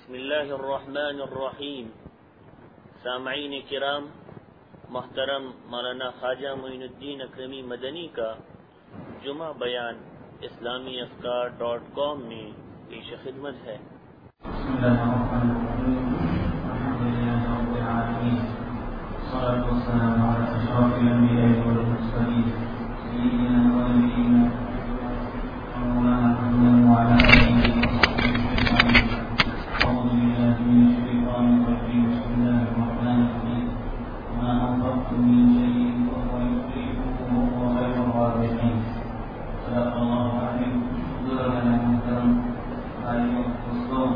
بسم اللہ الرحمن الرحیم. سامعین کرام، محترم مولانا خواجہ معین الدین اکرمی مدنی کا جمعہ بیان اسلامی افکار.com میں پیش خدمت ہے. بسم اللہ الرحمن الرحیم. الحمدللہ رب العالمین، والصلاة والسلام علی اشرف الانبیاء والمرسلین سیدنا و نبینا مولانا محمد وعلی آلہ وصحبہ اجمعین. اعوذ باللہ من الشیطان الرجیم. بسم اللہ الرحمن الرحیم. وما انفقتم من شیء فهو یخلفه وهو خیر الرازقین. صدق اللہ العظیم. بزرگان محترم بھائیوں دوستوں،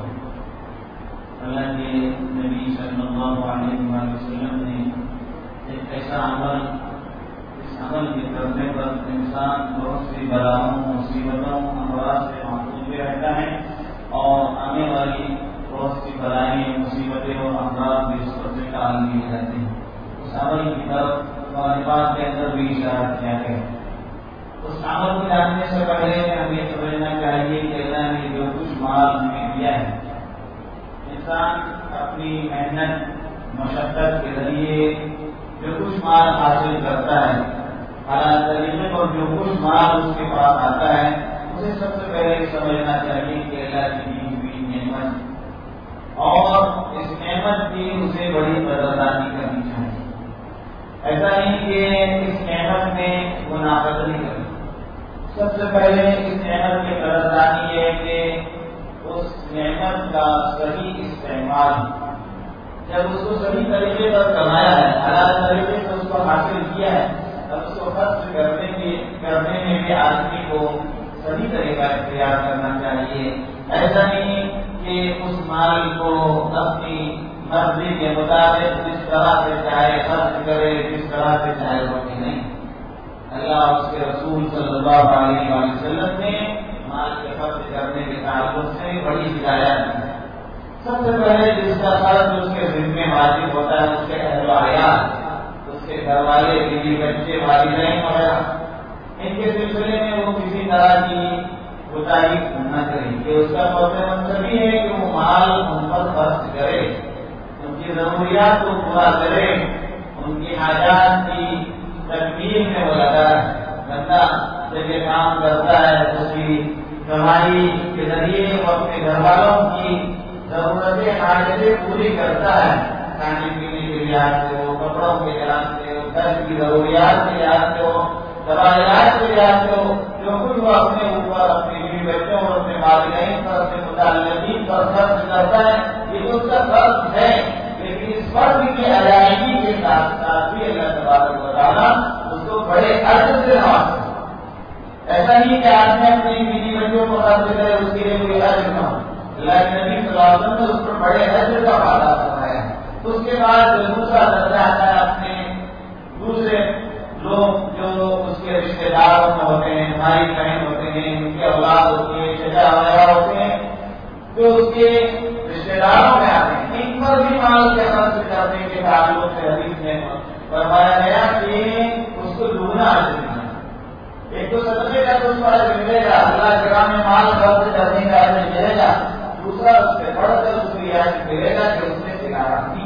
اللہ کے نبی صلی اللہ علیہ وسلم نے ایک ایسا عمل، اس عمل کے کرنے پر انسان بہت سی بلاؤں، مصیبتوں، امراض سے محفوظ بھی رہتا ہے اور آنے والی بہت سی بلائیں، مصیبتیں اور امراض بھی اس پر سے ٹال دیے جاتے ہیں. اس عمل کی طرف معلومات کے اندر بھی اشارہ کیا گیا. اس عمل کو جاننے سے پہلے ہمیں یہ سمجھنا چاہیے کہ اللہ نے جو کچھ مال ہمیں دیا ہے، انسان اپنی محنت مشقت کے ذریعے جو کچھ مال حاصل کرتا ہے، حلال طریقے پر جو کچھ مال اس کے پاس آتا ہے، اسے سب سے پہلے سمجھنا چاہیے کہ اللہ کی دی ہوئی نعمت، اور اس نعمت کی اسے بڑی قدردانی کرنی چاہیے. ایسا نہیں کہ اس نعمت میں منافقت نہیں کرنی. سب سے پہلے اس نعمت کی قدردانی یہ ہے کہ اس نعمت کا صحیح استعمال، جب اس کو صحیح طریقے پر کمایا ہے، حلال طریقے سے اس کو حاصل کیا ہے، اب اس کو خرچ کرنے میں بھی آدمی کو صحیح طریقہ اختیار کرنا چاہیے. ایسا نہیں کہ اس مال کو اپنی مرضی کے مطابق جس طرح سے چاہے خرچ کرے، جس طرح سے چاہے روٹی نہیں. اللہ اس کے رسول صلی اللہ علیہ وسلم نے مال کے خرچ کرنے کے تعلق سے بڑی ہدایت دی. سب سے پہلے جس کا خرچ اس کے ذمہ واجب ہوتا ہے، اس کے اہل و عیال، اس کے گھر والے، بیوی بچے، والدین وغیرہ، ان کے سلسلے میں وہ کسی طرح کی کوتاہی نہ کرے. کہ اس کا فرض منصب ہے کہ وہ مال ان پر خرچ کرے، ان کی ضروریات کو پورا کرے، ان کی حاجات کی تکمیل میں وہ لگا ہے. بندہ جب یہ کام کرتا ہے اس کی کمائی کے ذریعے وہ اپنے گھر والوں کی ضرورتیں، حاجتیں پوری کرتا ہے. کھانے پینے کے لحاظ سے ہو، کپڑوں کے لحاظ سے ہو، گھر کی ضروریات کے لحاظ سے ہو، دوائیات کے لحاظ سے ہو، جو کچھ وہ اپنے اوپر، اپنے بیوی بچوں اور اپنے والدین پر، اپنے متعلقین پر خرچ کرتا ہے، یہ تو اس کا فرض ہے. لیکن اس فرض کی ادائیگی کے ساتھ ساتھ بھی اللہ تبارک و تعالیٰ اس کو بڑے اجر سے نوازتا ہے. ایسا نہیں کہ آدمی اپنی بیوی بچوں کو خرچ کرے، اس کے لیے کوئی اجر نہ ہو. اللہ کے نبی صلی اللہ علیہ وسلم نے اس پر بڑے اجر کا وعدہ فرمایا ہے. اس کے بعد دوسرا درجہ آتا ہے اپنے دوسرے لوگ جو اس کے رشتے داروں میں ہوتے ہیں، بھائی بہن ہوتے ہیں، ان کی اولاد ہوتی ہے، چچا وغیرہ ہوتے ہیں، جو اس کے رشتے داروں میں آتے ہیں. ان پر بھی مال کے خرچ کرنے کے تعلق سے حدیث میں فرمایا گیا کہ اس کو دگنا اجر ملے. ایک تو صدقے کا کچھ اجر ملے گا، اللہ کے راہ میں مال خرچ کرنے کا اجر ملے گا. دوسرا اس سے بڑھ کر اس کو یہ اجر ملے گا کہ اس نے صلہ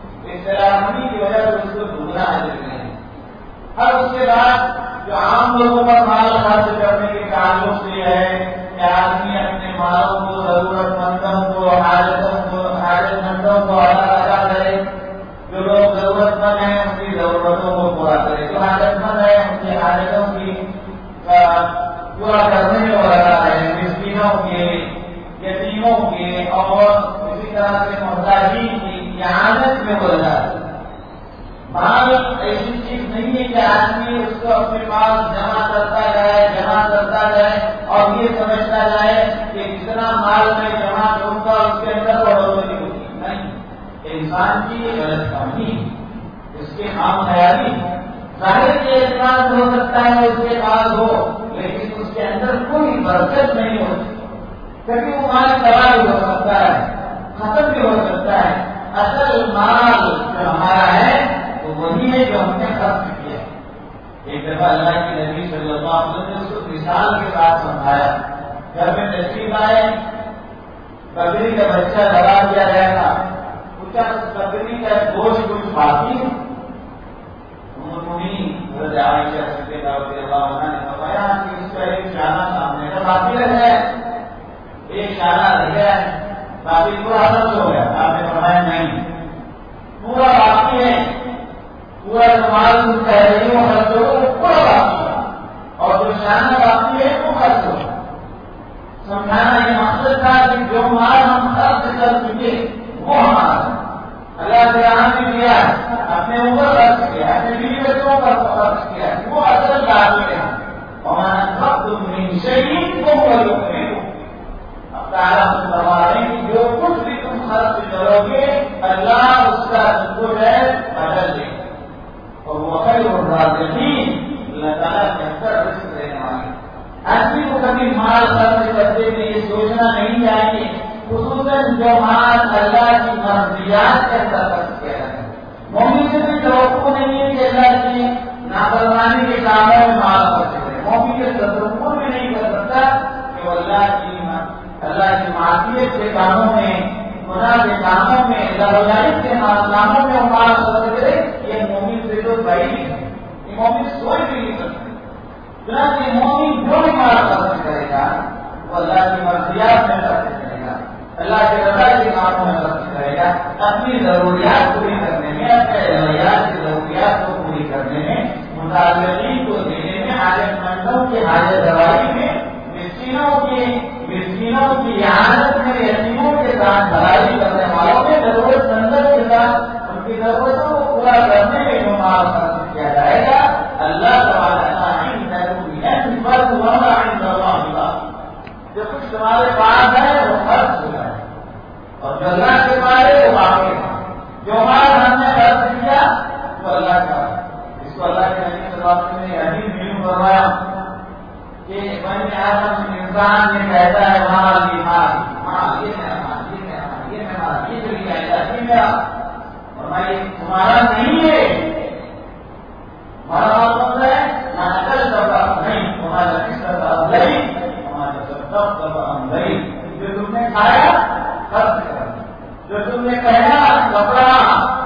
رحمی کی وجہ سے اس کو دگنا اجر ملے گا. اور اس کے بعد جو عام لوگوں پر مال خرچ کرنے کے تعلق سے ہے کہ آدمی اپنے مالوں کو ضرورت مندوں کو، حاجت مندوں کو ادا کرے. جو لوگ ضرورت مند ہیں ان کی ضرورتوں کو پورا کرے، جو حاجت مند ہے ان کی حاجتوں کی پورا کرنے میں وہ لگا رہے. مسکینوں کے، یتیموں کے اور اسی طرح سے محتاجین کی اعانت میں وہ لگا رہے. مال ایسی چیز نہیں ہے کہ آدمی اس کو اپنے پاس جمع کرتا جائے اور یہ سمجھتا جائے کہ جتنا مال میں جمع کروں گا اس کے اندر بڑھوتری ہوگی. نہیں، انسان کی غلط فہمی، اس کے عام خیالی. ظاہر کے اعتماد ہو سکتا ہے اس کے پاس ہو، لیکن اس کے اندر کوئی برکت نہیں ہوتی، کبھی وہ مال تباہ بھی ہو سکتا ہے، ختم بھی ہو سکتا ہے. اصل مال جو ہمارا ہے وہ وہی ہے جو ہم نے خرچ کیا. ایک دفعہ اللہ کے نبی صلی اللہ علیہ وسلم نے اس کو مثال کے ساتھ سمجھایا. گھر میں تشریف آئے، بکری کا بچہ لگا دیا گیا تھا، پوچھا بکری کا گوشت کچھ باقی ہے؟ حضرت عائشہ صدیقہ رضی اللہ عنہا نے فرمایا کہ اس کا ایک شانہ سامنے کا باقی رہ گیا ہے، ایک شانہ رہ گیا ہے، باقی پورا خرچ ہو گیا۔ آپ نے فرمایا نہیں، پورا باقی ہے، پورا مال تحریروں خرچ ہو وہ پورا باقی ہے، اور جو شانہ باقی ہے وہ خرچ ہو۔ سمجھانا یہ مقصد تھا کہ جو مال ہم خرچ کر چکے وہ ہمارا اللہ تعالیٰ نے دیا ہے، اپنے اوپر خرچ کیا، اپنے بیوی بچوں پر خرچ کیا، وہ اصل باقی ہے۔ ہمارا سب تم نہیں شہید کو اب تعالیٰ سے فرما رہے ہیں کہ جو کچھ بھی تم خرچ کرو گے اللہ اس کا جو ہے بدل دے گا، اور وہ خیر الرازقین، اللہ تعالیٰ کے اندر رزق دینے والے۔ آدمی کو کبھی مال خرچ کرتے ہوئے یہ سوچنا نہیں چاہیے، خصوصاً جو مال اللہ کی مرضیات کے اندر خرچ کیا ہے۔ مومن سے بھی توقع نہیں ہے کہ اللہ کی نافرمانی کے کاموں میں مال خرچ کرے، مومن کے تصور بھی نہیں کر سکتا کہ وہ اللہ کی معصیت کے کاموں میں، گناہ کے کاموں میں، ضرورت کے کاموں میں وہ مال خرچ کرے۔ یہ مومن سے تو بعید ہے، یہ مومن سوچ بھی نہیں سکتے۔ چنانچہ مومن جو بھی مال خرچ کرے گا وہ اللہ کی مرضیات میں خرچ کرے گا، اللہ کے رضا کے کاموں میں خرچ کرے گا، اپنی ضروریات پوری کرنے میں، اپنے ضروریات کی ضروریات کو پوری کرنے میں، متعلقین کو دینے میں، حاجت مندوں کی حاجت روائی میں، مسکینوں کی اعانت میں، یتیموں کے ساتھ بھلائی کرنے والوں میں، ضرورت مندوں کے ساتھ ان کی ضرورتوں کو پورا کرنے میں جو مال خرچ کیا جائے گا اللہ تعالیٰ جو کچھ تمہارے پاس ہے وہ خرچ ہو جائے، اور جو اللہ کے پاس ہے وہ باقی ہے۔ جو مال ہم نے خرچ کیا وہ اللہ کا، اس کو اللہ کے نبی صلی اللہ علیہ وسلم نے حدیث میں فرمایا کہ بنی آدم انسان یہ کہتا ہے مال یہ مال، مال یہ میرا مال، یہ میرا مال، یہ میرا مال، یہ جو کہتا ہے یہ میرا، اور یہ تمہارا نہیں ہے۔ ہمارا مال کون ہے؟ نہ نقل کرتا نہیں، تمہارا کس طرح نہیں، جو تم نے کھایا خرچ کر، جو تم نے پہنا کپڑا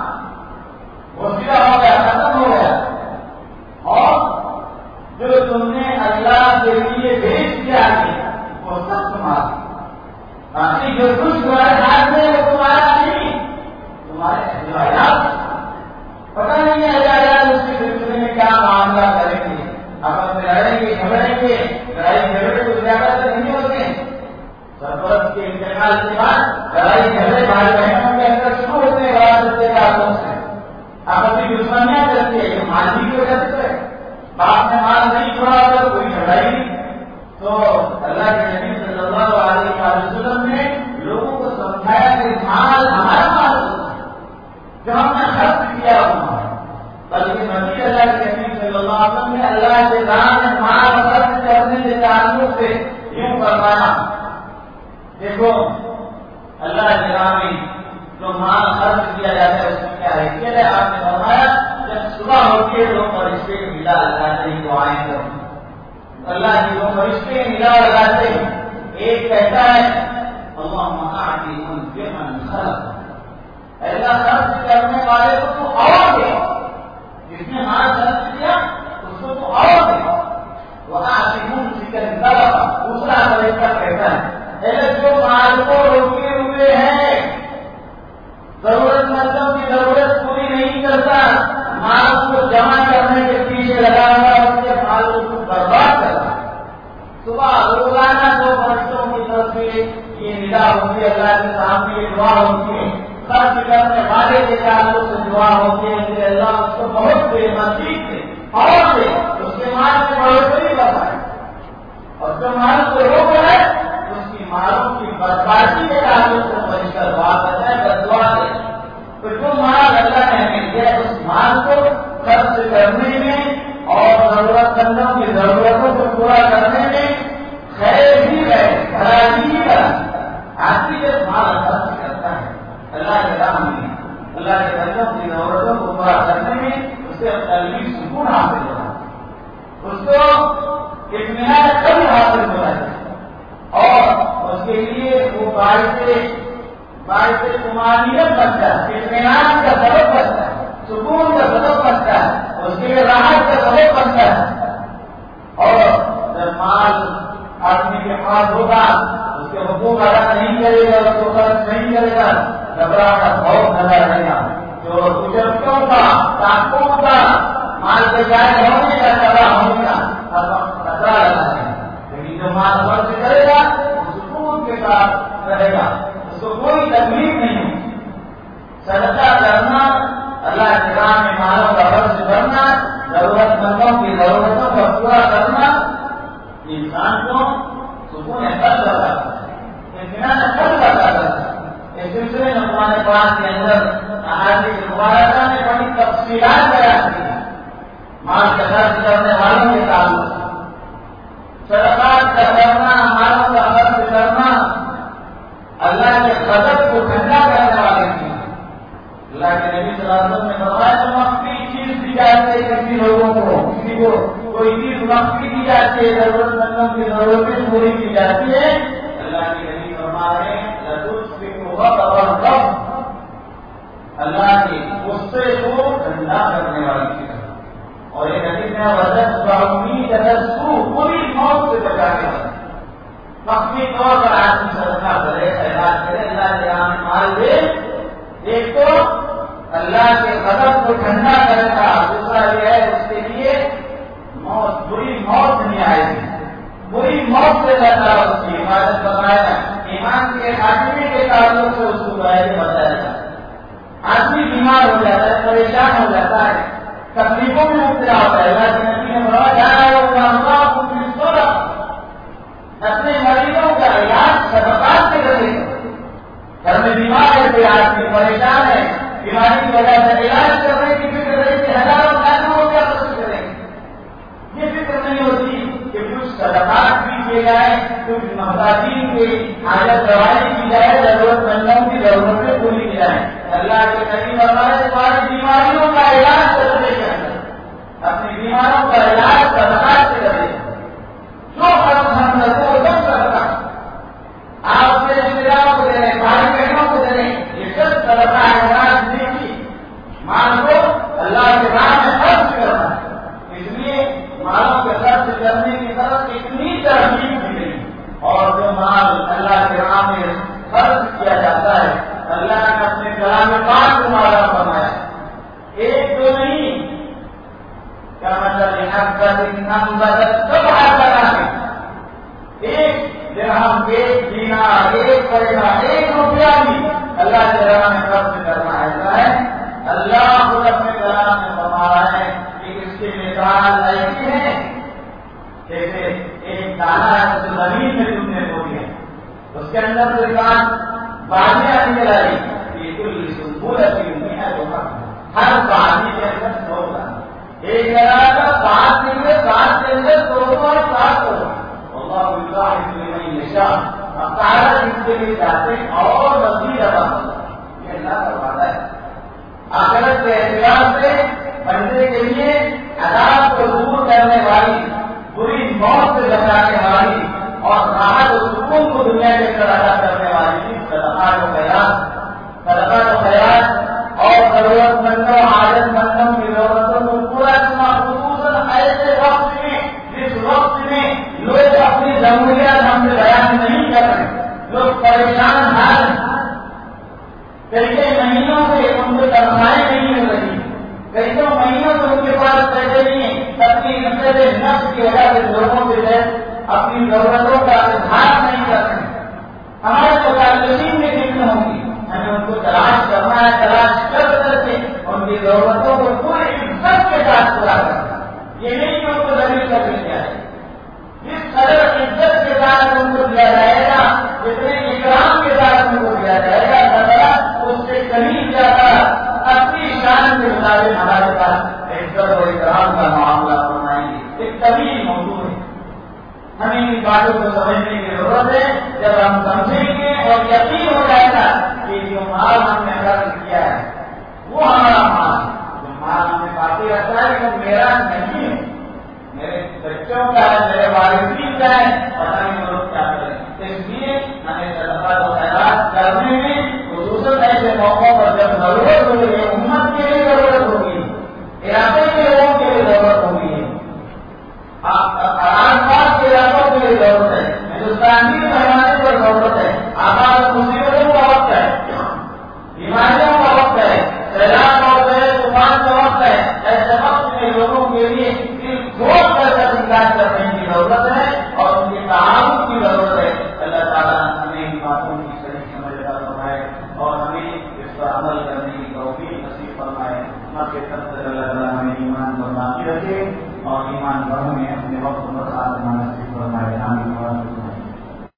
وہ سیدھا ہو گیا، ختم ہو گیا، اور جو تم نے اللہ کے لیے بھیج دیا وہ سب تمہارا، باقی جو کچھ تمہارے ہاتھ میں وہ تمہارا نہیں، تمہارے اجرایات پتہ نہیں ہے اجرایات اس کے سلسلے میں کیا معاملہ کریں گے، آپس میں لڑیں گے جھگڑیں گے، لڑائی جھگڑے تو زیادہ تر نہیں ہوتے، سرپرست کے انتقال کے بعد لڑائی جھگڑے بھائی بہنوں کے اندر شروع ہوتے ہیں، بڑا تعلق سے آپس میں دشمنیاں چلتی ہے، یہ ماضی کی وجہ سے باپ نے مال نہیں چھوڑا تو کوئی لڑائی نہیں۔ تو اللہ کے نبی صلی اللہ علیہ وسلم نے لوگوں کو سمجھایا کہ مال ہمارا مال جو ہم نے خرچ کیا ہوا، بلکہ نبی اللہ کے نبی صلی اللہ علیہ وسلم نے اللہ کے نام میں مال خرچ کرنے کے تعلق سے یوں فرمایا، دیکھو اللہ کے نام میں جو مال خرچ کیا جاتا ہے اس میں کیا حیثیت ہے؟ آپ نے فرمایا جب صبح ہوتی ہے لوگ فرشتے ملا لگاتے ہیں دعائیں کرتے، اللہ کی دو فرشتے ملا لگاتے ہیں، ایک کہتا ہے اللہم اعطی منفقا خلقا، اللہ خرچ کرنے والے کو تو اور دے، جس نے مال خرچ کیا اس کو تو اور دے، وَأَعْطِ مُمْسِكًا خَلَقًا، دوسرا فرشتہ کہتا ہے جو مال کو روکے ہوئے ہیں، ضرورت مندوں کی ضرورت پوری نہیں کرتا، مال کو جمع کرنے کے پیچھے لگا ہوا، اس کے مال کو برباد کرتا، صبح روزانہ دو فرشتوں کی طرف سے یہ ندا ہوتی ہے، اللہ کے سامنے یہ دعا ہوتی ہے، خرچ کرنے والے کے تعلق سے دعا ہوتی ہے کہ اللہ اس کو بہت بے مزید دے اور دے، اس کے مال میں بڑھوتری بتائے، اور جو مال کو روک ہے اس کی مالوں کی بربادی کے تعلق سے فرشتہ دعا کرتا ہے، بددعا دے۔ تو جو مال اللہ نے ہمیں دیا اس مال کو خرچ کرنے میں اور ضرورت مندوں کی ضرورتوں کو پورا کرنے میں خیر بھی ہے، بھلائی بھی ہے۔ آدمی جب مال خرچ کرتا ہے اللہ کے راہ میں، اللہ کے بندوں کی ضرورتوں کو پورا کرنے میں اس سے قلبی سکون حاصل ہوتا ہے، اس کو اطمینان قلب حاصل ہوتا ہے، اور اس کے لیے وہ باعث طمانینت بنتا ہے، اطمینان کا سبب بنتا ہے، سکون کا سبب بنتا ہے، اس کے لیے راحت کا سبب بنتا ہے۔ اور جب مال آدمی کے پاس ہوگا، اس کے حقوق ادا نہیں کرے گا، اس کو خرچ نہیں کرے گا، گھبراہٹ بہت نظر رہے گا۔ جو بزرگوں کا ڈاکٹروں کا مال کے جائے ہونے کا تباہ ہونے کا خطرہ رہتا ہے، لیکن جو مال خرچ کرے گا وہ سکون کے ساتھ رہے گا، اس کو کوئی تکلیف نہیں ہوگی۔ صدقہ کرنا، اللہ کے راہ میں مالوں کا خرچ کرنا، ضرورت مندوں کی ضرورتوں کو پورا کرنا انسان کو سکون قلب عطا کرتا ہے، اطمینان قلب عطا کرتا ہے۔ اس سلسلے میں قرآن پاک کے اندر احادیث مبارکہ میں بڑی تفصیلات بیان کی ہیں مال کا خرچ کرنے والوں کے تعلق سے۔ صدقات کا کرنا، مالوں کا خرچ کرنا اللہ کے غضب کو ٹھنڈا کرنے والے ہیں۔ اللہ کے نبی صلی اللہ علیہ وسلم نے فرمایا جو مخفی چیز دی جاتی ہے کسی لوگوں کو، کسی کو کوئی چیز مخفی دی جاتی ہے، ضرورت مندوں کی ضرورتیں پوری کی جاتی ہے، اللہ کے نبی فرما رہے ہیں اللہ کے غصے کو ٹھنڈا کرنے والی چیز ہے۔ اور ایک حدیث میں پوری موت سے بچانے والی مخفی طور پر آدمی صدقہ کرے، خیرات کرے، اللہ کے راہ میں مال دے، ایک تو اللہ کے غضب کو ٹھنڈا کرے گا، دوسرا یہ ہے اس کے لیے موت، بری موت نہیں آئے گی، بری موت سے اللہ اس کی حفاظت بتائے گا، ایمان کے خاتمے کے تعلق سے اس کو بتایا جاتا ہے۔ آدمی بیمار ہو جاتا ہے، پریشان ہو جاتا ہے، تکلیفوں میں مبتلا ہوتا ہے، اللہ کے نبی نے بڑا جانا اپنے مریضوں کا علاج صدقات سے کرے گا۔ گھر میں بیمار ہے، کوئی آدمی پریشان ہے، بیماری کی وجہ سے علاج کرنے کی فکر رہی کہ ہزاروں لاکھوں روپیہ خرچ کریں گے، یہ فکر نہیں ہوتی کہ کچھ صدقات بھی کیے جائیں، کچھ محتاجین کی حاجت روائی کی جائے، ضرورت مندوں کی ضرورتیں پوری کی جائیں۔ اللہ کے نبی فرمائے تمہاری بیماریوں کا علاج صدقے کے اندر، اپنی بیماروں کا علاج صدقات سے کرے، جو خرچ ہم کرتے وہ سب صدقہ، آپ اپنے رشتے داروں کو دے رہے ہیں، بھائی بہنوں کو دے رہے ہیں، یہ سب صدقہ علاج نہیں، مال کو اللہ کے راہ میں خرچ کرنا ہے۔ اس لیے مالوں کے خرچ کرنے کی طرف اتنی ترغیب ملی، اور جو مال اللہ کے راہ میں خرچ کیا جاتا ہے اللہ نے اپنے کلام پاک کو مالا فرمایا، ایک دو نہیں، کیا مطلب ایک درہم، ایک دینار، ایک پیسہ، ایک روپیہ بھی اللہ کے راہ میں خرچ کرنا ایسا ہے۔ اللہ خود اپنے کلام میں فرما رہا ہے کہ اس کی مثال ایسی ہے جیسے ایک دانا ہے جو زمین میں تم نے بو دیا، اس کے اندر سے بازیاں نکل آئی، بالکل سنبولت ہے، ہر بازی کے اندر 100 دانے، ایک لگا کر 7 دن میں 7 کے اندر 100 اور 7 ہوگا، اللہ باللہ نہیں نشا اکارت ان کے لیے جاتے اور مزید ادا یہ اللہ کا وعدہ ہے۔ آخرت کے اعتبار سے بندے کے لیے عذاب کو دور کرنے والی، بری موت سے بچانے والی اور راحت و سکون کو دنیا کے اندر ادا کرنے والی صدقات و خیرات اور ضرورت مندوں، حاجت مندوں کی ضرورتوں کو پورا کرنا، خصوصاً ایسے وقت میں جس وقت میں لوگ اپنی ضروریات ہم سے بیان نہیں کر رہے، لوگ پریشان حال ہیں، کئی مہینوں سے ان کو تنخواہیں نہیں مل رہی، کئی مہینوں سے ان کے پاس پیسے نہیں ہیں، اپنی نفس کی وجہ سے لوگوں سے اپنی ضرورتوں کا اظہار نہیں کر رہے۔ ہمارے متعلقین میں کتنے ہوں گی، ہمیں ان کو تلاش کرنا ہے، تلاش کر کے ان کی ضرورتوں کو پوری عزت کے ساتھ پورا کرنا، یہ نہیں کہ ان کو ذلیل کر دیا جائے، جس قدر عزت کے ساتھ ان کو دیا جائے گا، جتنے اکرام کے ساتھ ان کو دیا جائے گا، اس سے قریب جاتا اپنی شان کے مطابق ہمارے پاس عزت اور اکرام کا معاملہ فرمائیں گے۔ ایک طویل موضوع ہے، ہمیں ان باتوں کو سمجھنے کی ضرورت ہے، جب ہم سمجھیں گے اور یقین حکمت کے سب سے اللہ تعالیٰ ہمیں ایمان پر باقی رکھے اور ایمان بڑھنے اپنے وقت